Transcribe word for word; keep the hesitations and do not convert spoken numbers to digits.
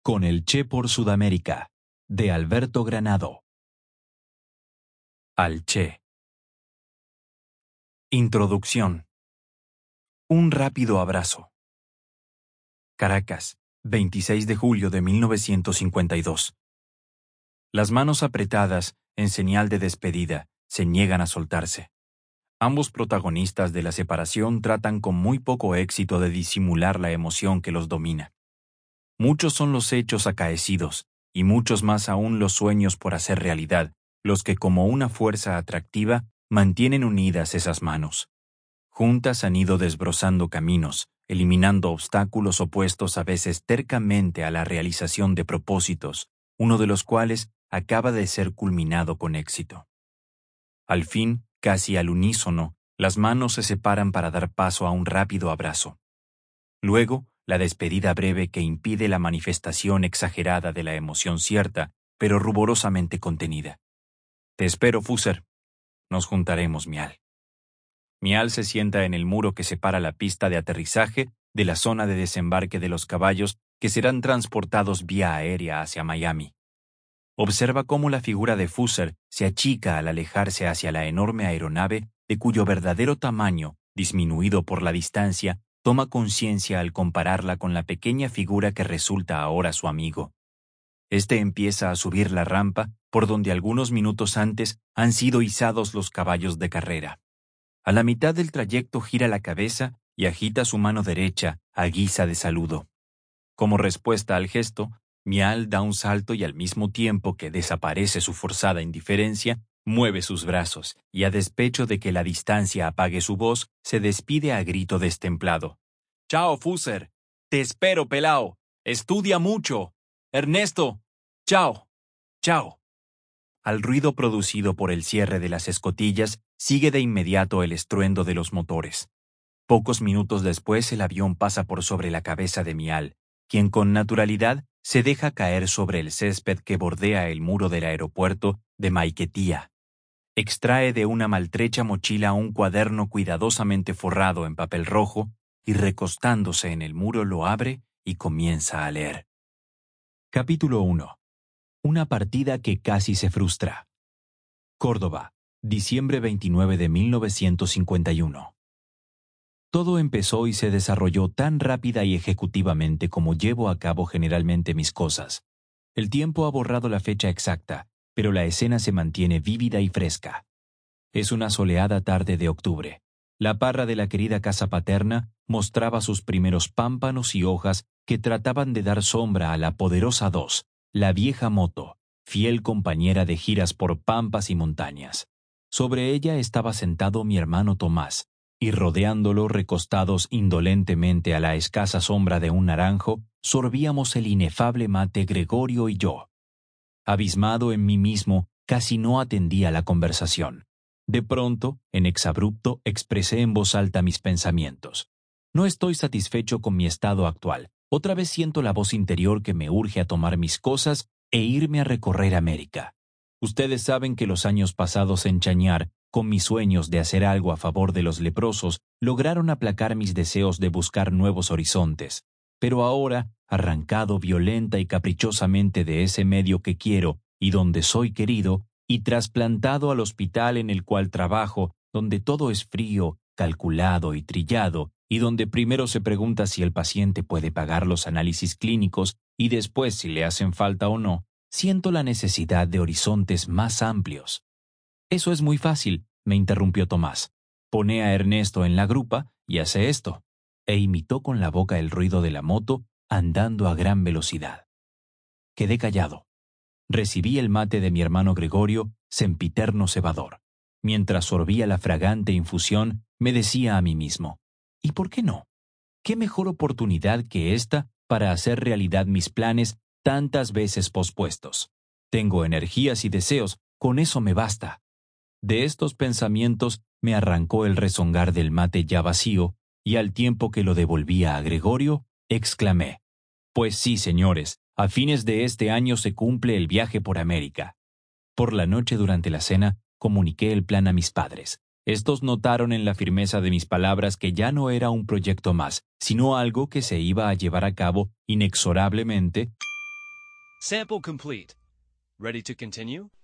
Con el Che por Sudamérica, de Alberto Granado. Al Che. Introducción. Un rápido abrazo. Caracas, veintiséis de julio de mil novecientos cincuenta y dos. Las manos apretadas, en señal de despedida, se niegan a soltarse. Ambos protagonistas de la separación tratan con muy poco éxito de disimular la emoción que los domina. Muchos son los hechos acaecidos, y muchos más aún los sueños por hacer realidad, los que como una fuerza atractiva mantienen unidas esas manos. Juntas han ido desbrozando caminos, eliminando obstáculos opuestos a veces tercamente a la realización de propósitos, uno de los cuales acaba de ser culminado con éxito. Al fin, casi al unísono, las manos se separan para dar paso a un rápido abrazo. Luego, la despedida breve que impide la manifestación exagerada de la emoción cierta, pero ruborosamente contenida. Te espero, Fusser. Nos juntaremos, Mial. Mial se sienta en el muro que separa la pista de aterrizaje de la zona de desembarque de los caballos que serán transportados vía aérea hacia Miami. Observa cómo la figura de Fusser se achica al alejarse hacia la enorme aeronave de cuyo verdadero tamaño, disminuido por la distancia, toma conciencia al compararla con la pequeña figura que resulta ahora su amigo. Este empieza a subir la rampa por donde algunos minutos antes han sido izados los caballos de carrera. A la mitad del trayecto gira la cabeza y agita su mano derecha a guisa de saludo. Como respuesta al gesto, Mial da un salto y al mismo tiempo que desaparece su forzada indiferencia, mueve sus brazos y a despecho de que la distancia apague su voz, se despide a grito destemplado. «Chao, Fusser. Te espero, pelao. Estudia mucho. Ernesto. Chao. Chao». Al ruido producido por el cierre de las escotillas, sigue de inmediato el estruendo de los motores. Pocos minutos después el avión pasa por sobre la cabeza de Mial, quien con naturalidad se deja caer sobre el césped que bordea el muro del aeropuerto de Maiquetía. Extrae de una maltrecha mochila un cuaderno cuidadosamente forrado en papel rojo y recostándose en el muro lo abre y comienza a leer. Capítulo uno. Una partida que casi se frustra. Córdoba, diciembre veintinueve de mil novecientos cincuenta y uno. Todo empezó y se desarrolló tan rápida y ejecutivamente como llevo a cabo generalmente mis cosas. El tiempo ha borrado la fecha exacta, pero la escena se mantiene vívida y fresca. Es una soleada tarde de octubre. La parra de la querida casa paterna mostraba sus primeros pámpanos y hojas que trataban de dar sombra a la poderosa dos, la vieja moto, fiel compañera de giras por pampas y montañas. Sobre ella estaba sentado mi hermano Tomás, y rodeándolo recostados indolentemente a la escasa sombra de un naranjo, sorbíamos el inefable mate Gregorio y yo. Abismado en mí mismo, casi no atendía la conversación. De pronto, en exabrupto, expresé en voz alta mis pensamientos. No estoy satisfecho con mi estado actual. Otra vez siento la voz interior que me urge a tomar mis cosas e irme a recorrer América. Ustedes saben que los años pasados en Chañar, con mis sueños de hacer algo a favor de los leprosos, lograron aplacar mis deseos de buscar nuevos horizontes. Pero ahora, arrancado violenta y caprichosamente de ese medio que quiero y donde soy querido, y trasplantado al hospital en el cual trabajo, donde todo es frío, calculado y trillado, y donde primero se pregunta si el paciente puede pagar los análisis clínicos y después si le hacen falta o no, siento la necesidad de horizontes más amplios. Eso es muy fácil, me interrumpió Tomás. Pone a Ernesto en la grupa y hace esto. E imitó con la boca el ruido de la moto andando a gran velocidad. Quedé callado. Recibí el mate de mi hermano Gregorio, sempiterno cebador. Mientras sorbía la fragante infusión, me decía a mí mismo, ¿y por qué no? ¿Qué mejor oportunidad que esta para hacer realidad mis planes tantas veces pospuestos? Tengo energías y deseos, con eso me basta. De estos pensamientos me arrancó el rezongar del mate ya vacío, y al tiempo que lo devolvía a Gregorio, exclamé, «Pues sí, señores, a fines de este año se cumple el viaje por América». Por la noche durante la cena, comuniqué el plan a mis padres. Estos notaron en la firmeza de mis palabras que ya no era un proyecto más, sino algo que se iba a llevar a cabo inexorablemente. Sample complete. Ready to continue?